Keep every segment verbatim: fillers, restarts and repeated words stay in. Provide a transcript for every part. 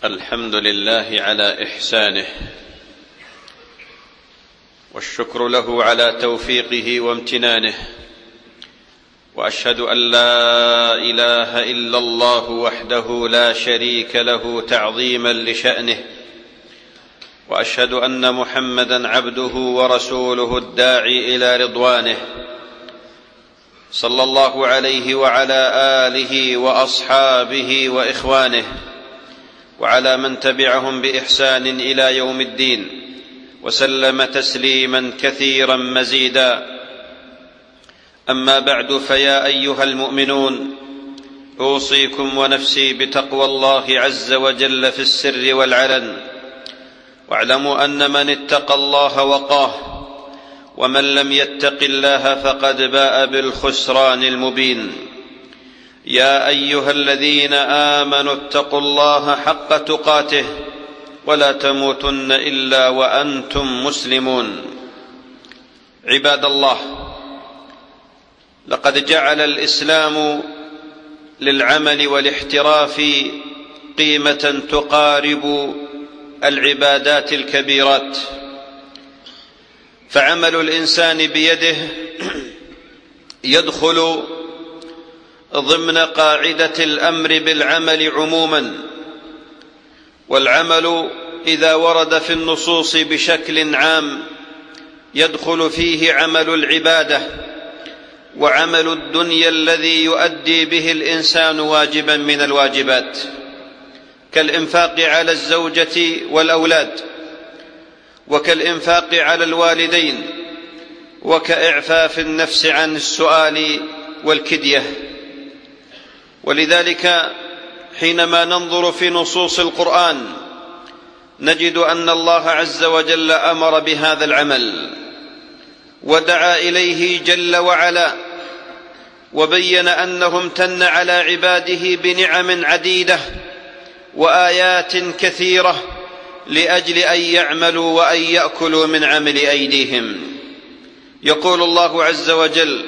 الحمد لله على إحسانه، والشكر له على توفيقه وامتنانه، وأشهد أن لا إله إلا الله وحده لا شريك له تعظيما لشأنه، وأشهد أن محمدا عبده ورسوله الداعي إلى رضوانه، صلى الله عليه وعلى آله وأصحابه وإخوانه وعلى من تبعهم بإحسان إلى يوم الدين، وسلم تسليما كثيرا مزيدا. أما بعد، فيا أيها المؤمنون، أوصيكم ونفسي بتقوى الله عز وجل في السر والعلن، واعلموا أن من اتقى الله وقاه، ومن لم يتق الله فقد باء بالخسران المبين. يا أيها الذين آمنوا اتقوا الله حق تقاته ولا تموتن إلا وأنتم مسلمون. عباد الله، لقد جعل الإسلام للعمل والاحتراف قيمة تقارب العبادات الكبيرات، فعمل الإنسان بيده يدخل ضمن قاعدة الأمر بالعمل عموما، والعمل إذا ورد في النصوص بشكل عام يدخل فيه عمل العبادة وعمل الدنيا الذي يؤدي به الإنسان واجبا من الواجبات، كالإنفاق على الزوجة والأولاد، وكالإنفاق على الوالدين، وكإعفاف النفس عن السؤال والكدية. ولذلك حينما ننظر في نصوص القرآن نجد أن الله عز وجل أمر بهذا العمل ودعا إليه جل وعلا، وبين أنه امتن على عباده بنعم عديدة وآيات كثيرة لأجل أن يعملوا وأن يأكلوا من عمل أيديهم. يقول الله عز وجل: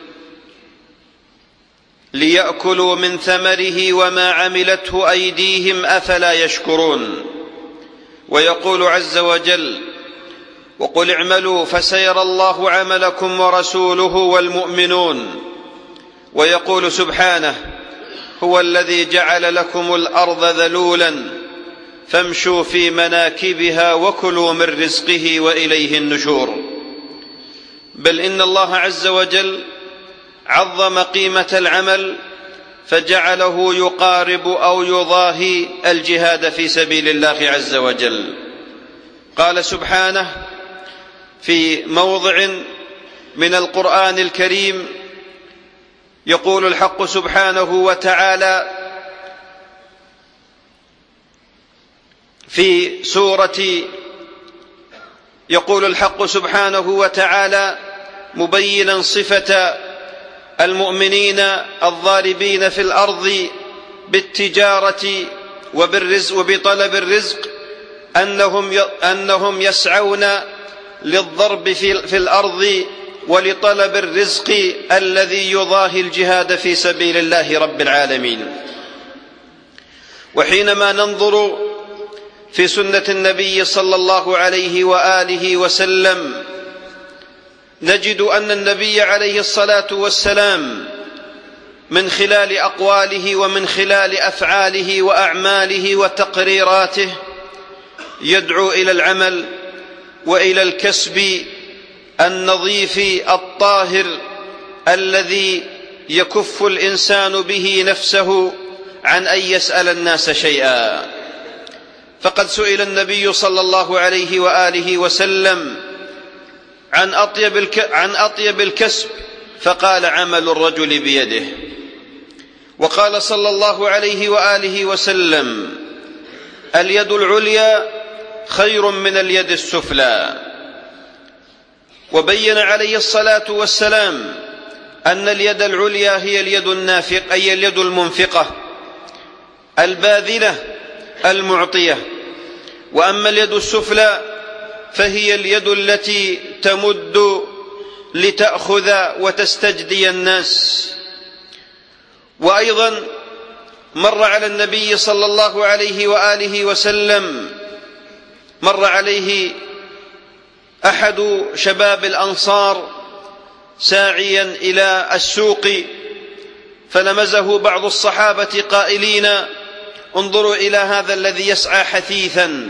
ليأكلوا من ثمره وما عملته أيديهم أفلا يشكرون. ويقول عز وجل: وقل اعملوا فسيرى الله عملكم ورسوله والمؤمنون. ويقول سبحانه: هو الذي جعل لكم الأرض ذلولا فامشوا في مناكبها وكلوا من رزقه وإليه النشور. بل إن الله عز وجل عظم قيمة العمل فجعله يقارب أو يضاهي الجهاد في سبيل الله عز وجل. قال سبحانه في موضع من القرآن الكريم، يقول الحق سبحانه وتعالى في سورة يقول الحق سبحانه وتعالى مبينا صفة المؤمنين الضاربين في الأرض بالتجارة وبالرزق وبطلب الرزق، أنهم أنهم يسعون للضرب في الأرض ولطلب الرزق الذي يضاهي الجهاد في سبيل الله رب العالمين. وحينما ننظر في سنة النبي صلى الله عليه وآله وسلم نجد أن النبي عليه الصلاة والسلام من خلال أقواله ومن خلال أفعاله وأعماله وتقريراته يدعو إلى العمل وإلى الكسب النظيف الطاهر الذي يكف الإنسان به نفسه عن أن يسأل الناس شيئا. فقد سئل النبي صلى الله عليه وآله وسلم عن أطيب عن أطيب الكسب فقال: عمل الرجل بيده. وقال صلى الله عليه وآله وسلم: اليد العليا خير من اليد السفلى. وبين عليه الصلاة والسلام أن اليد العليا هي اليد النافقة، أي اليد المنفقة الباذلة المعطية، وأما اليد السفلى فهي اليد التي تمد لتأخذ وتستجدي الناس. وأيضا مر على النبي صلى الله عليه وآله وسلم مر عليه أحد شباب الأنصار ساعيا إلى السوق، فلمزه بعض الصحابة قائلين: انظروا إلى هذا الذي يسعى حثيثا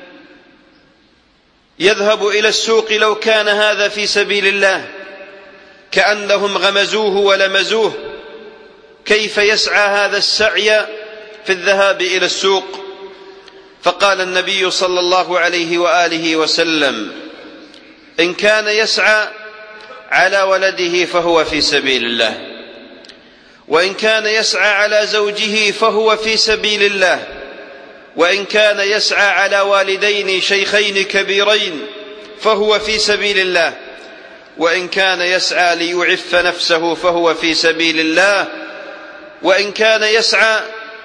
يذهب إلى السوق، لو كان هذا في سبيل الله. كأنهم غمزوه ولمزوه، كيف يسعى هذا السعي في الذهاب إلى السوق؟ فقال النبي صلى الله عليه وآله وسلم: إن كان يسعى على ولده فهو في سبيل الله، وإن كان يسعى على زوجه فهو في سبيل الله، وإن كان يسعى على والدين شيخين كبيرين فهو في سبيل الله، وإن كان يسعى ليعف نفسه فهو في سبيل الله، وإن كان يسعى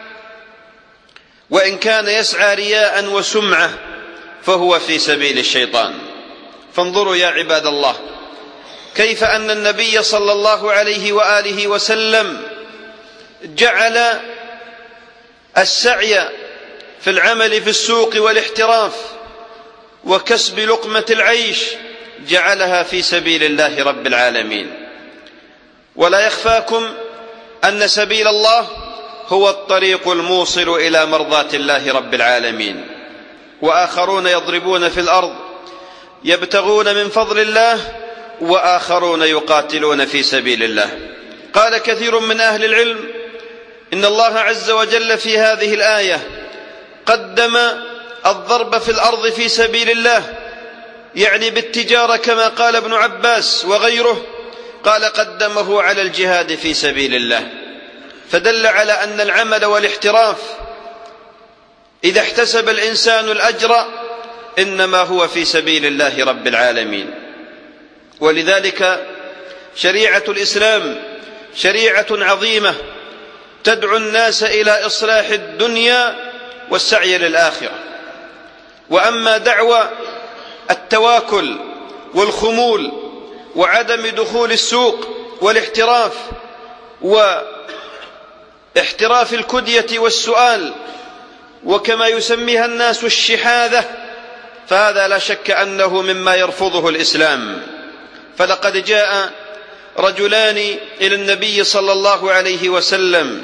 وإن كان يسعى رياء وسمعة فهو في سبيل الشيطان. فانظروا يا عباد الله كيف أن النبي صلى الله عليه وآله وسلم جعل السعي في العمل في السوق والاحتراف وكسب لقمة العيش جعلها في سبيل الله رب العالمين. ولا يخفاكم أن سبيل الله هو الطريق الموصل إلى مرضاة الله رب العالمين، وآخرون يضربون في الأرض يبتغون من فضل الله، وآخرون يقاتلون في سبيل الله. قال كثير من أهل العلم إن الله عز وجل في هذه الآية قدم الضرب في الأرض في سبيل الله، يعني بالتجارة كما قال ابن عباس وغيره، قال قدمه على الجهاد في سبيل الله، فدل على أن العمل والاحتراف إذا احتسب الإنسان الأجر إنما هو في سبيل الله رب العالمين. ولذلك شريعة الإسلام شريعة عظيمة تدعو الناس إلى إصلاح الدنيا والسعي للآخرة. وأما دعوى التواكل والخمول وعدم دخول السوق والاحتراف واحتراف الكدية والسؤال وكما يسميها الناس الشحاذة، فهذا لا شك أنه مما يرفضه الإسلام. فلقد جاء رجلان إلى النبي صلى الله عليه وسلم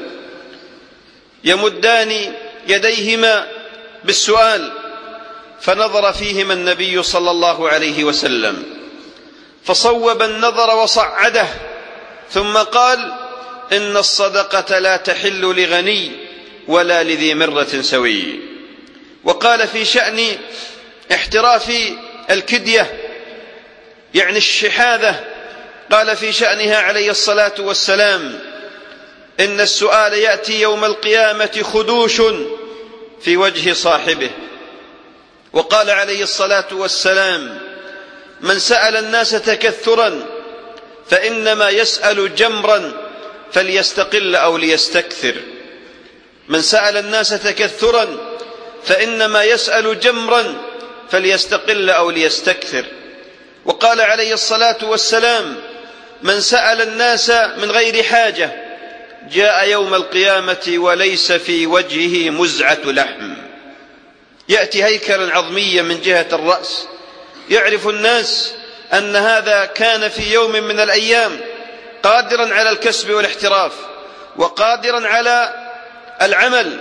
يمدان يديهما بالسؤال، فنظر فيهما النبي صلى الله عليه وسلم فصوب النظر وصعده، ثم قال: إن الصدقة لا تحل لغني ولا لذي مرة سوي. وقال في شأن احتراف الكدية يعني الشحاذة، قال في شأنها عليه الصلاة والسلام: إن السؤال يأتي يوم القيامة خدوش في وجه صاحبه. وقال عليه الصلاة والسلام: من سأل الناس تكثرا فإنما يسأل جمرا فليستقل أو ليستكثر. من سأل الناس تكثرا فإنما يسأل جمرا فليستقل أو ليستكثر. وقال عليه الصلاة والسلام: من سأل الناس من غير حاجة جاء يوم القيامة وليس في وجهه مزعة لحم. يأتي هيكلا عظميا من جهة الرأس، يعرف الناس أن هذا كان في يوم من الأيام قادرا على الكسب والاحتراف وقادرا على العمل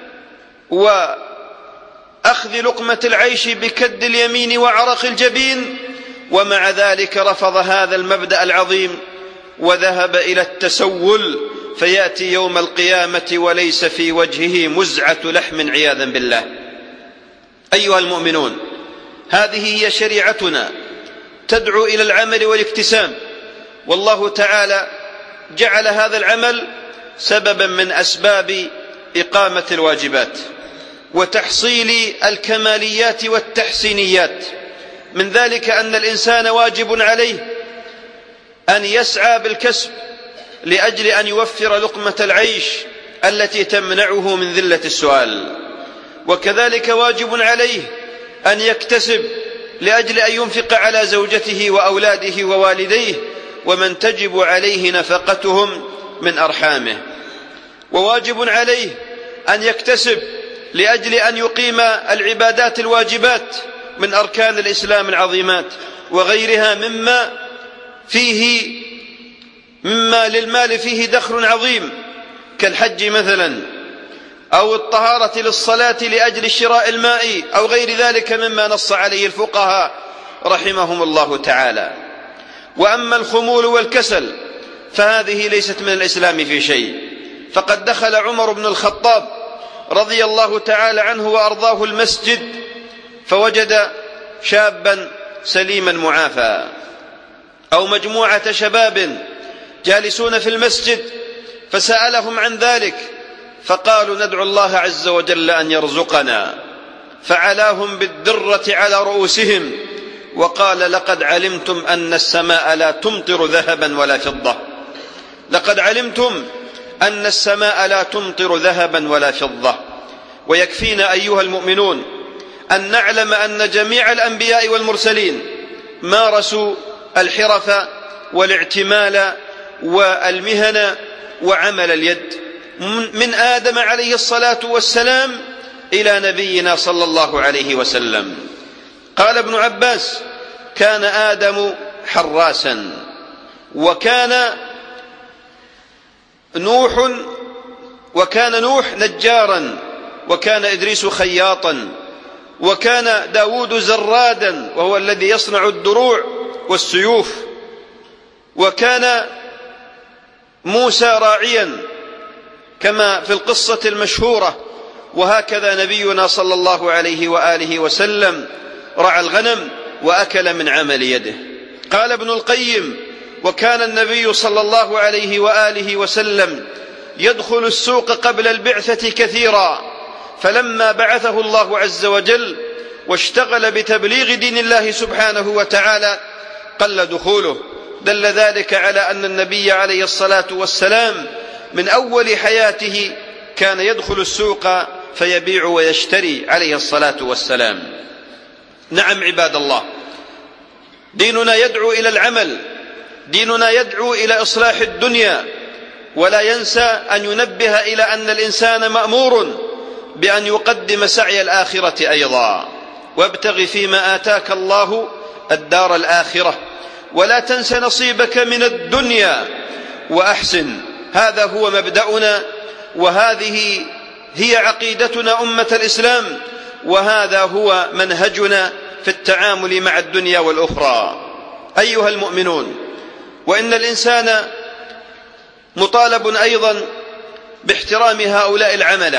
وأخذ لقمة العيش بكد اليمين وعرق الجبين، ومع ذلك رفض هذا المبدأ العظيم وذهب إلى التسول، فيأتي يوم القيامة وليس في وجهه مزعة لحم عياذا بالله. أيها المؤمنون، هذه هي شريعتنا تدعو إلى العمل والاكتساب، والله تعالى جعل هذا العمل سببا من أسباب إقامة الواجبات وتحصيل الكماليات والتحسينيات. من ذلك أن الإنسان واجب عليه أن يسعى بالكسب لأجل أن يوفر لقمة العيش التي تمنعه من ذلة السؤال، وكذلك واجب عليه أن يكتسب لأجل أن ينفق على زوجته وأولاده ووالديه ومن تجب عليه نفقتهم من أرحامه، وواجب عليه أن يكتسب لأجل أن يقيم العبادات الواجبات من أركان الإسلام العظيمات وغيرها مما فيه مما للمال فيه دخل عظيم كالحج مثلا، أو الطهارة للصلاة لأجل شراء الماء أو غير ذلك مما نص عليه الفقهاء رحمهم الله تعالى. وأما الخمول والكسل فهذه ليست من الإسلام في شيء، فقد دخل عمر بن الخطاب رضي الله تعالى عنه وأرضاه المسجد فوجد شابا سليما معافى أو مجموعة شباب جالسون في المسجد فسألهم عن ذلك فقالوا ندعو الله عز وجل أن يرزقنا، فعلاهم بالدرة على رؤوسهم وقال لقد علمتم أن السماء لا تمطر ذهبا ولا فضة، لقد علمتم أن السماء لا تمطر ذهبا ولا فضة. ويكفينا أيها المؤمنون أن نعلم أن جميع الأنبياء والمرسلين مارسوا الحرف والاعتمال والمهن وعمل اليد، من آدم عليه الصلاة والسلام إلى نبينا صلى الله عليه وسلم. قال ابن عباس كان آدم حراسا، وكان نوح وكان نوح نجارا، وكان إدريس خياطا، وكان داود زرادا وهو الذي يصنع الدروع والسيوف، وكان موسى راعيا كما في القصة المشهورة. وهكذا نبينا صلى الله عليه وآله وسلم رعى الغنم وأكل من عمل يده. قال ابن القيم وكان النبي صلى الله عليه وآله وسلم يدخل السوق قبل البعثة كثيرا، فلما بعثه الله عز وجل واشتغل بتبليغ دين الله سبحانه وتعالى قل دخوله. دل ذلك على أن النبي عليه الصلاة والسلام من أول حياته كان يدخل السوق فيبيع ويشتري عليه الصلاة والسلام. نعم عباد الله، ديننا يدعو إلى العمل، ديننا يدعو إلى إصلاح الدنيا، ولا ينسى أن ينبه إلى أن الإنسان مأمور بأن يقدم سعي الآخرة أيضا. وابتغ فيما آتاك الله الدار الآخرة ولا تنس نصيبك من الدنيا وأحسن. هذا هو مبدأنا، وهذه هي عقيدتنا أمة الإسلام، وهذا هو منهجنا في التعامل مع الدنيا والأخرى. أيها المؤمنون، وإن الإنسان مطالب أيضا باحترام هؤلاء العملة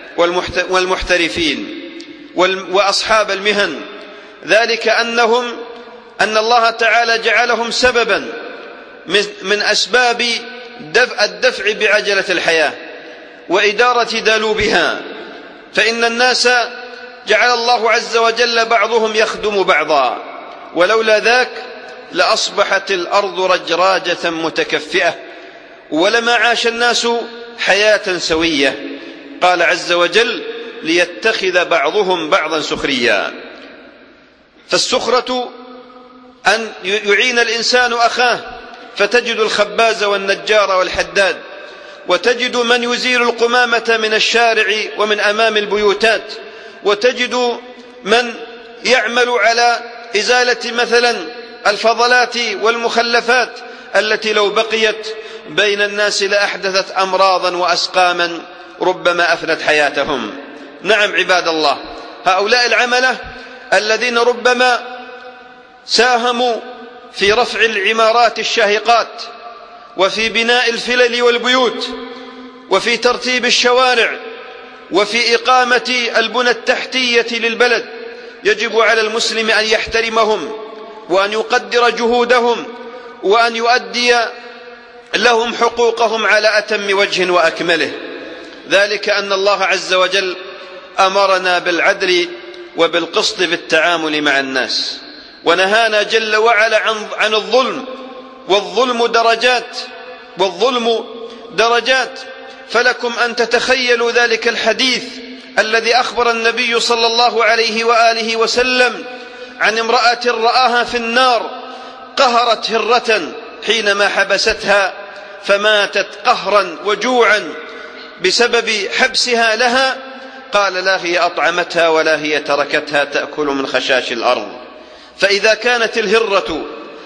والمحترفين وأصحاب المهن، ذلك أنهم أن الله تعالى جعلهم سببا من أسباب الدفع بعجلة الحياة وإدارة دالوبها، فإن الناس جعل الله عز وجل بعضهم يخدم بعضا، ولولا ذاك لأصبحت الأرض رجراجة متكفئة ولما عاش الناس حياة سوية. قال عز وجل ليتخذ بعضهم بعضا سخريا. فالسخرة أن يعين الإنسان أخاه، فتجد الخباز والنجار والحداد، وتجد من يزيل القمامة من الشارع ومن أمام البيوتات، وتجد من يعمل على إزالة مثلا الفضلات والمخلفات التي لو بقيت بين الناس لأحدثت أمراضا وأسقاما ربما أفنت حياتهم. نعم عباد الله، هؤلاء العملة الذين ربما ساهموا في رفع العمارات الشاهقات وفي بناء الفلل والبيوت وفي ترتيب الشوارع وفي إقامة البنى التحتية للبلد، يجب على المسلم أن يحترمهم وأن يقدر جهودهم وأن يؤدي لهم حقوقهم على أتم وجه وأكمله، ذلك أن الله عز وجل أمرنا بالعدل وبالقسط في التعامل مع الناس، ونهانا جل وعلا عن, عن الظلم، والظلم درجات والظلم درجات فلكم أن تتخيلوا ذلك الحديث الذي أخبر النبي صلى الله عليه وآله وسلم عن امرأة رآها في النار قهرت هرة حينما حبستها فماتت قهرا وجوعا بسبب حبسها لها، قال لا هي أطعمتها ولا هي تركتها تأكل من خشاش الأرض. فإذا كانت الهرة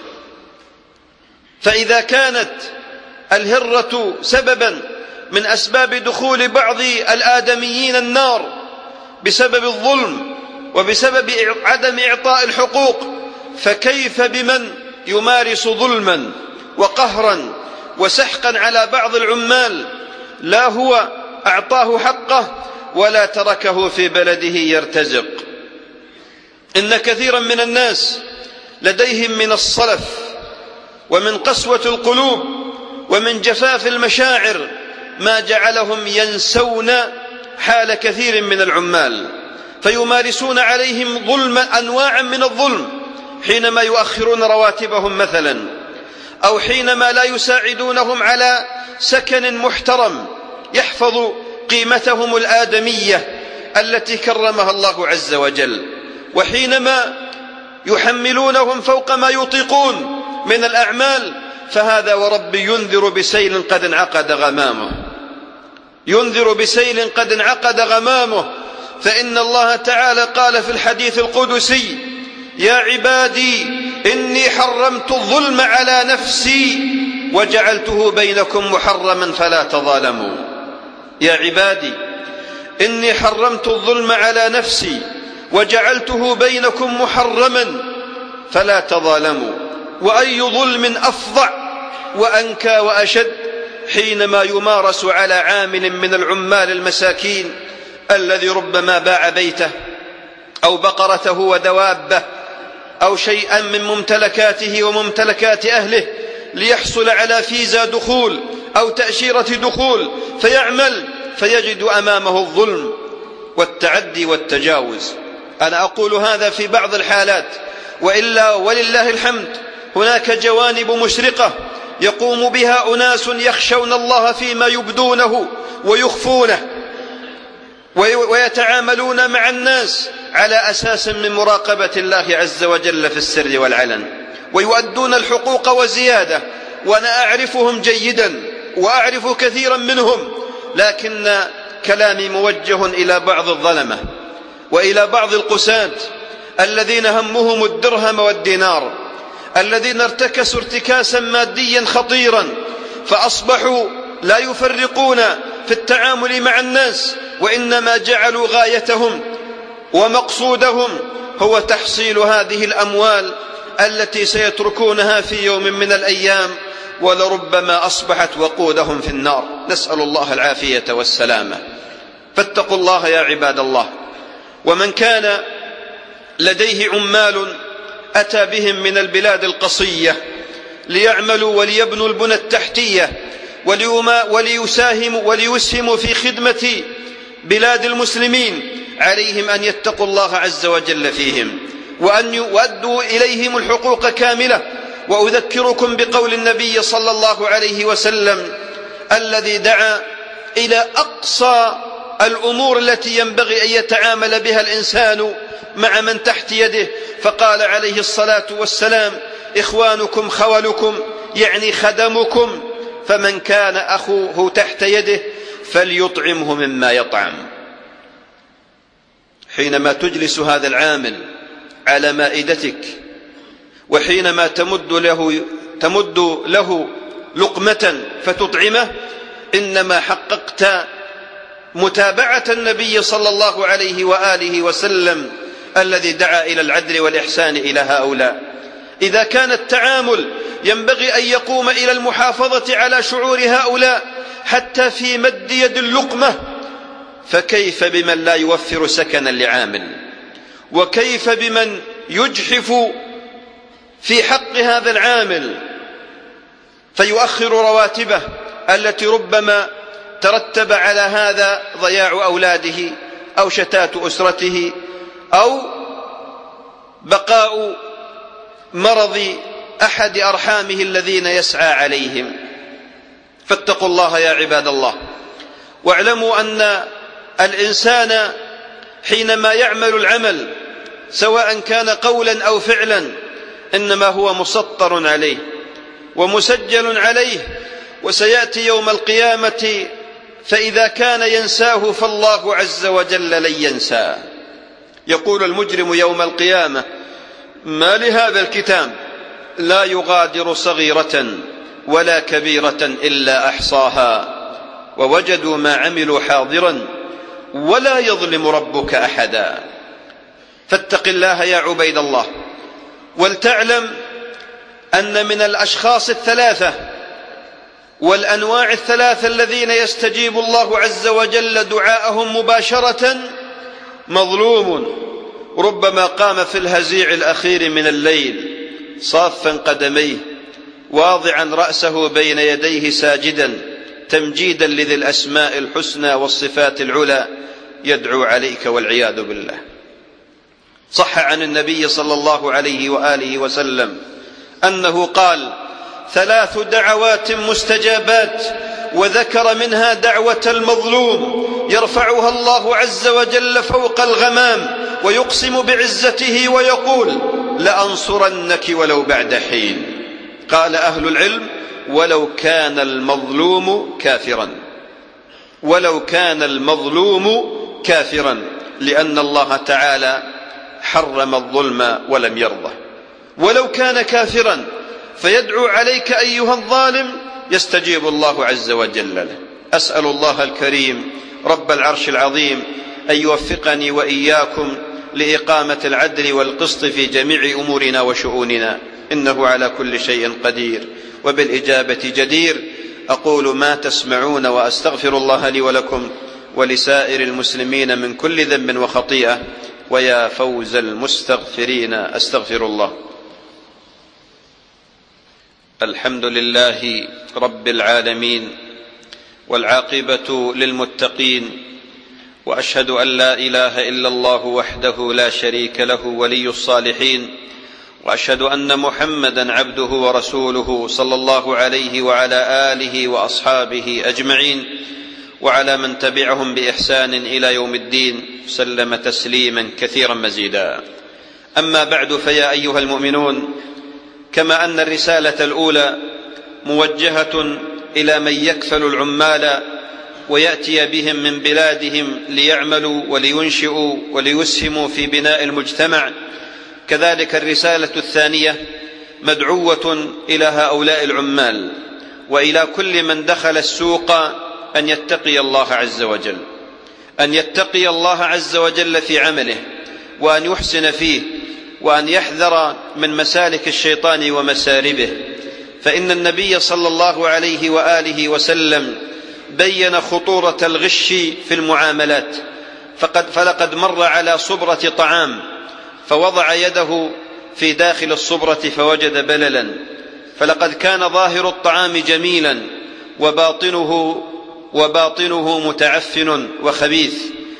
فإذا كانت الهرة سببا من أسباب دخول بعض الآدميين النار بسبب الظلم وبسبب عدم إعطاء الحقوق، فكيف بمن يمارس ظلما وقهرا وسحقا على بعض العمال، لا هو أعطاه حقه ولا تركه في بلده يرتزق. إن كثيرا من الناس لديهم من الصلف ومن قسوة القلوب ومن جفاف المشاعر ما جعلهم ينسون حال كثير من العمال، فيمارسون عليهم ظلم أنواعا من الظلم، حينما يؤخرون رواتبهم مثلا، أو حينما لا يساعدونهم على سكن محترم يحفظ قيمتهم الآدمية التي كرمها الله عز وجل، وحينما يحملونهم فوق ما يطيقون من الأعمال، فهذا ورب ينذر بسيل قد انعقد غمامه، ينذر بسيل قد انعقد غمامه. فإن الله تعالى قال في الحديث القدسي: يا عبادي إني حرمت الظلم على نفسي وجعلته بينكم محرما فلا تظالموا. يا عبادي إني حرمت الظلم على نفسي وجعلته بينكم محرما فلا تظالموا. وأي ظلم أفظع وأنكى وأشد حينما يمارس على عامل من العمال المساكين الذي ربما باع بيته أو بقرته ودوابه أو شيئا من ممتلكاته وممتلكات أهله ليحصل على فيزا دخول أو تأشيرة دخول، فيعمل فيجد أمامه الظلم والتعدي والتجاوز. أنا أقول هذا في بعض الحالات، وإلا ولله الحمد هناك جوانب مشرقة يقوم بها أناس يخشون الله فيما يبدونه ويخفونه، ويتعاملون مع الناس على أساس من مراقبة الله عز وجل في السر والعلن، ويؤدون الحقوق وزيادة، وأنا أعرفهم جيدا وأعرف كثيرا منهم، لكن كلامي موجه إلى بعض الظلمة وإلى بعض القساة الذين همهم الدرهم والدينار، الذين ارتكسوا ارتكاسا ماديا خطيرا، فأصبحوا لا يفرقون في التعامل مع الناس، وإنما جعلوا غايتهم ومقصودهم هو تحصيل هذه الأموال التي سيتركونها في يوم من الأيام، ولربما أصبحت وقودهم في النار، نسأل الله العافية والسلامة. فاتقوا الله يا عباد الله. ومن كان لديه عمال أتى بهم من البلاد القصية ليعملوا وليبنوا البنى التحتية وليساهموا وليسهموا في خدمة بلاد المسلمين، عليهم أن يتقوا الله عز وجل فيهم وأن يؤدوا إليهم الحقوق كاملة. وأذكركم بقول النبي صلى الله عليه وسلم الذي دعا إلى أقصى الأمور التي ينبغي أن يتعامل بها الإنسان مع من تحت يده، فقال عليه الصلاة والسلام: إخوانكم خولكم، يعني خدمكم، فمن كان أخوه تحت يده فليطعمه مما يطعم. حينما تجلس هذا العامل على مائدتك، وحينما تمد له, تمد له لقمة فتطعمه، إنما حققت متابعة النبي صلى الله عليه وآله وسلم الذي دعا إلى العدل والإحسان إلى هؤلاء. إذا كان التعامل ينبغي أن يقوم إلى المحافظة على شعور هؤلاء حتى في مد يد اللقمة، فكيف بمن لا يوفر سكنا لعامل؟ وكيف بمن يجحف في حق هذا العامل فيؤخر رواتبه التي ربما ترتب على هذا ضياع أولاده أو شتات أسرته أو بقاء مرض أحد أرحامه الذين يسعى عليهم. فاتقوا الله يا عباد الله، واعلموا أن الإنسان حينما يعمل العمل سواء كان قولا أو فعلا إنما هو مسطر عليه ومسجل عليه، وسيأتي يوم القيامة فإذا كان ينساه فالله عز وجل لن ينساه. يقول المجرم يوم القيامة: ما لهذا الكتاب لا يغادر صغيرة ولا كبيرة إلا أحصاها ووجدوا ما عملوا حاضرا ولا يظلم ربك أحدا. فاتق الله يا عبيد الله، ولتعلم أن من الأشخاص الثلاثة والأنواع الثلاثة الذين يستجيب الله عز وجل دعاءهم مباشرة مظلوم ربما قام في الهزيع الأخير من الليل صافا قدميه واضعا رأسه بين يديه ساجدا تمجيدا لذي الأسماء الحسنى والصفات العلى يدعو عليك والعياذ بالله. صح عن النبي صلى الله عليه وآله وسلم أنه قال: ثلاث دعوات مستجابات، وذكر منها دعوة المظلوم يرفعها الله عز وجل فوق الغمام ويقسم بعزته ويقول: لأنصرنك ولو بعد حين. قال أهل العلم: ولو كان المظلوم كافرا، ولو كان المظلوم كافرا، لأن الله تعالى حرم الظلم ولم يرضه. ولو كان كافرا فيدعو عليك أيها الظالم يستجيب الله عز وجل له. أسأل الله الكريم رب العرش العظيم أن يوفقني وإياكم لإقامة العدل والقسط في جميع أمورنا وشؤوننا، إنه على كل شيء قدير وبالإجابة جدير. أقول ما تسمعون وأستغفر الله لي ولكم ولسائر المسلمين من كل ذنب وخطيئة، ويا فوز المستغفرين. أستغفر الله. الحمد لله رب العالمين، والعاقبة للمتقين، وأشهد أن لا إله إلا الله وحده لا شريك له ولي الصالحين، وأشهد أن محمدا عبده ورسوله صلى الله عليه وعلى آله وأصحابه أجمعين، وعلى من تبعهم بإحسان إلى يوم الدين، سلم تسليما كثيرا مزيدا. أما بعد، فيا أيها المؤمنون، كما أن الرسالة الأولى موجهة إلى من يكفل العمال ويأتي بهم من بلادهم ليعملوا ولينشئوا وليسهموا في بناء المجتمع، كذلك الرسالة الثانية مدعوة إلى هؤلاء العمال وإلى كل من دخل السوق أن يتقي الله عز وجل، أن يتقي الله عز وجل في عمله، وأن يحسن فيه، وأن يحذر من مسالك الشيطان ومساربه. فإن النبي صلى الله عليه وآله وسلم بين خطورة الغش في المعاملات، فقد فلقد مر على صبرة طعام فوضع يده في داخل الصبرة فوجد بللا، فلقد كان ظاهر الطعام جميلا وباطنه وباطنه متعفن وخبيث،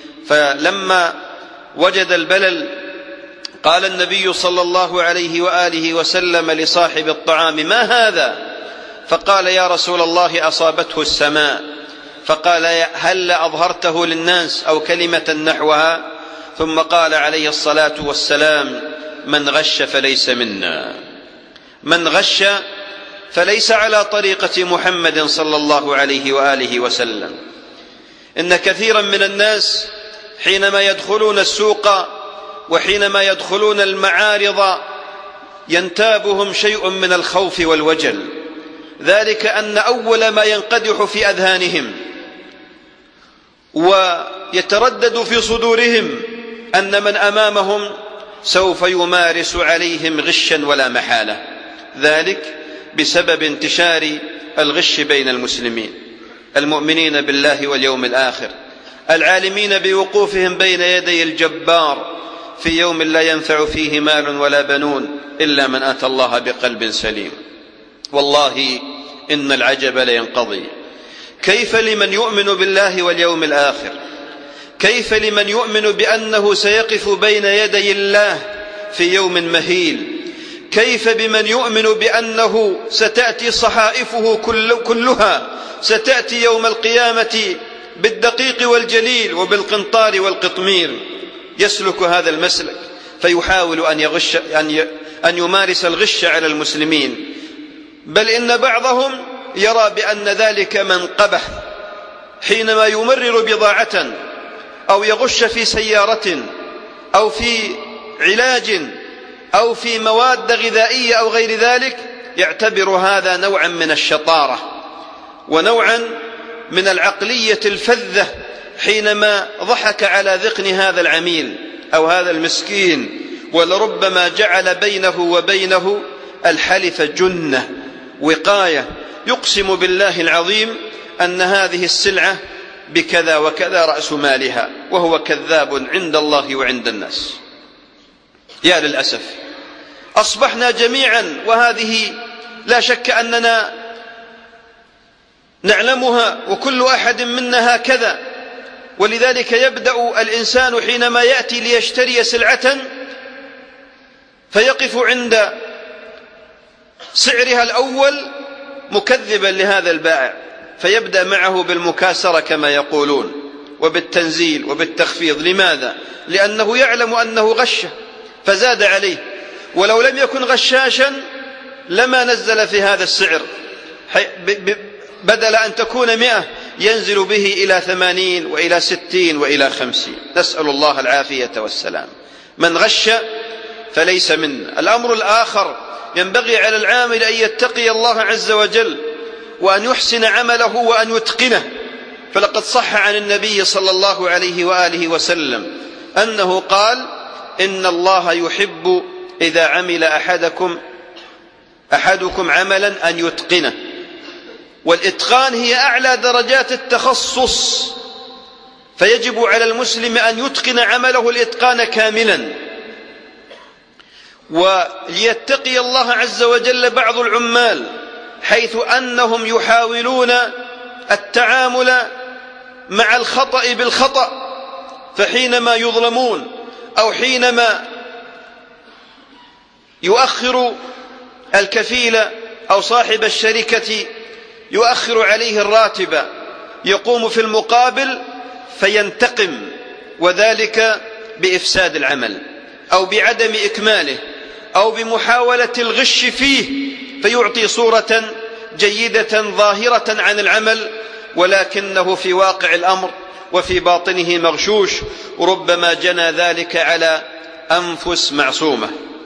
فلما وجد البلل قال النبي صلى الله عليه وآله وسلم لصاحب الطعام: ما هذا؟ فقال: يا رسول الله أصابته السماء. فقال: هل أظهرته للناس؟ أو كلمة نحوها. ثم قال عليه الصلاة والسلام: من غش فليس منا، من غش فليس على طريقة محمد صلى الله عليه وآله وسلم. إن كثيرا من الناس حينما يدخلون السوق وحينما يدخلون المعارض ينتابهم شيء من الخوف والوجل، ذلك أن أول ما ينقدح في أذهانهم ويتردد في صدورهم أن من أمامهم سوف يمارس عليهم غشا ولا محالة، ذلك بسبب انتشار الغش بين المسلمين المؤمنين بالله واليوم الآخر، العالمين بوقوفهم بين يدي الجبار في يوم لا ينفع فيه مال ولا بنون إلا من أتى الله بقلب سليم. والله إن العجب لينقضي. كيف لمن يؤمن بالله واليوم الآخر، كيف لمن يؤمن بأنه سيقف بين يدي الله في يوم مهيل، كيف بمن يؤمن بأنه ستأتي صحائفه كل كلها ستأتي يوم القيامة بالدقيق والجليل وبالقنطار والقطمير، يسلك هذا المسلك فيحاول أن يغش أن أن يمارس الغش على المسلمين، بل إن بعضهم يرى بأن ذلك منقبة حينما يمرر بضاعة أو يغش في سيارة أو في علاج أو في مواد غذائية أو غير ذلك، يعتبر هذا نوعا من الشطارة ونوعا من العقلية الفذة حينما ضحك على ذقن هذا العميل أو هذا المسكين، ولربما جعل بينه وبينه الحلف جنة وقاية، يقسم بالله العظيم أن هذه السلعة بكذا وكذا رأس مالها، وهو كذاب عند الله وعند الناس. يا للأسف أصبحنا جميعا، وهذه لا شك أننا نعلمها وكل أحد منا هكذا، ولذلك يبدأ الإنسان حينما يأتي ليشتري سلعة فيقف عند سعرها الأول مكذبا لهذا البائع، فيبدأ معه بالمكاسرة كما يقولون وبالتنزيل وبالتخفيض. لماذا؟ لأنه يعلم أنه غشه فزاد عليه، ولو لم يكن غشاشا لما نزل في هذا السعر، بدل أن تكون مئة ينزل به إلى ثمانين وإلى ستين وإلى خمسين، نسأل الله العافية والسلام. من غش فليس منا. الأمر الآخر، ينبغي على العامل أن يتقي الله عز وجل وأن يحسن عمله وأن يتقنه، فلقد صح عن النبي صلى الله عليه وآله وسلم أنه قال: إن الله يحب إذا عمل أحدكم أحدكم عملا أن يتقنه. والإتقان هي أعلى درجات التخصص، فيجب على المسلم أن يتقن عمله الإتقان كاملا. وليتقي الله عز وجل بعض العمال حيث أنهم يحاولون التعامل مع الخطأ بالخطأ، فحينما يظلمون أو حينما يؤخر الكفيل أو صاحب الشركة يؤخر عليه الراتب، يقوم في المقابل فينتقم، وذلك بإفساد العمل أو بعدم إكماله أو بمحاولة الغش فيه، فيعطي صورة جيدة ظاهرة عن العمل، ولكنه في واقع الأمر وفي باطنه مغشوش، وربما جنى ذلك على أنفس معصومة،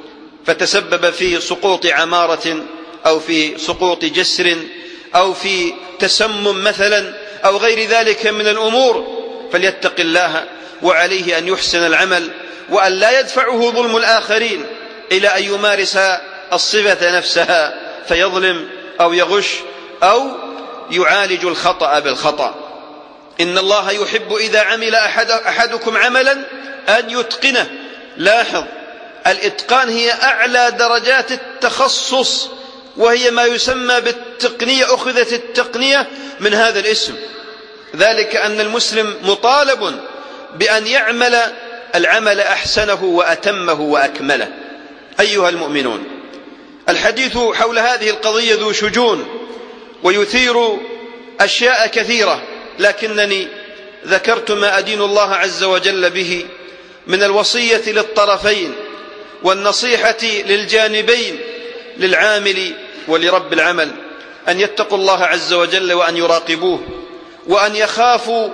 فتسبب في سقوط عمارة أو في سقوط جسر أو في تسمم مثلا أو غير ذلك من الأمور. فليتق الله، وعليه أن يحسن العمل، وأن لا يدفعه ظلم الآخرين إلى أن يمارس الصفة نفسها فيظلم أو يغش أو يعالج الخطأ بالخطأ. إن الله يحب إذا عمل أحد أحدكم عملا أن يتقنه. لاحظ، الإتقان هي أعلى درجات التخصص، وهي ما يسمى بالتقنية، أخذت التقنية من هذا الاسم، ذلك أن المسلم مطالب بأن يعمل العمل أحسنه وأتمه وأكمله. أيها المؤمنون، الحديث حول هذه القضية ذو شجون ويثير أشياء كثيرة، لكنني ذكرت ما أدين الله عز وجل به من الوصية للطرفين والنصيحة للجانبين، للعامل ولرب العمل، أن يتقوا الله عز وجل وأن يراقبوه، وأن يخافوا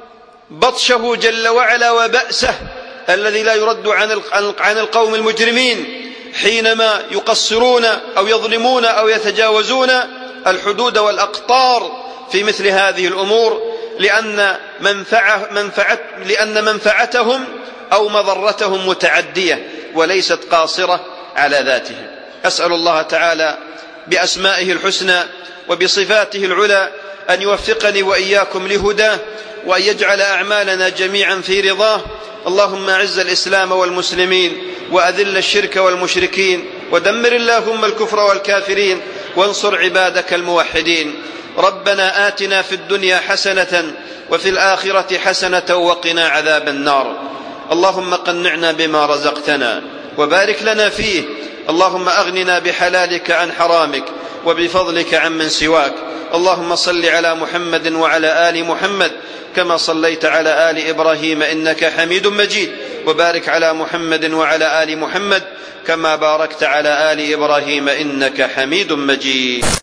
بطشه جل وعلا وبأسه الذي لا يرد عن القوم المجرمين حينما يقصرون أو يظلمون أو يتجاوزون الحدود والأقطار في مثل هذه الأمور، لأن منفعة منفعة لأن منفعتهم أو مضرتهم متعدية وليست قاصرة على ذاتهم. أسأل الله تعالى بأسمائه الحسنى وبصفاته العلى أن يوفقني وإياكم لهداه، وأن يجعل أعمالنا جميعا في رضاه. اللهم أعز الإسلام والمسلمين، وأذل الشرك والمشركين، ودمر اللهم الكفر والكافرين، وانصر عبادك الموحدين. ربنا آتنا في الدنيا حسنة وفي الآخرة حسنة وقنا عذاب النار. اللهم قنعنا بما رزقتنا وبارك لنا فيه. اللهم أغننا بحلالك عن حرامك وبفضلك عن من سواك. اللهم صل على محمد وعلى آل محمد كما صليت على آل إبراهيم إنك حميد مجيد، وبارك على محمد وعلى آل محمد كما باركت على آل إبراهيم إنك حميد مجيد.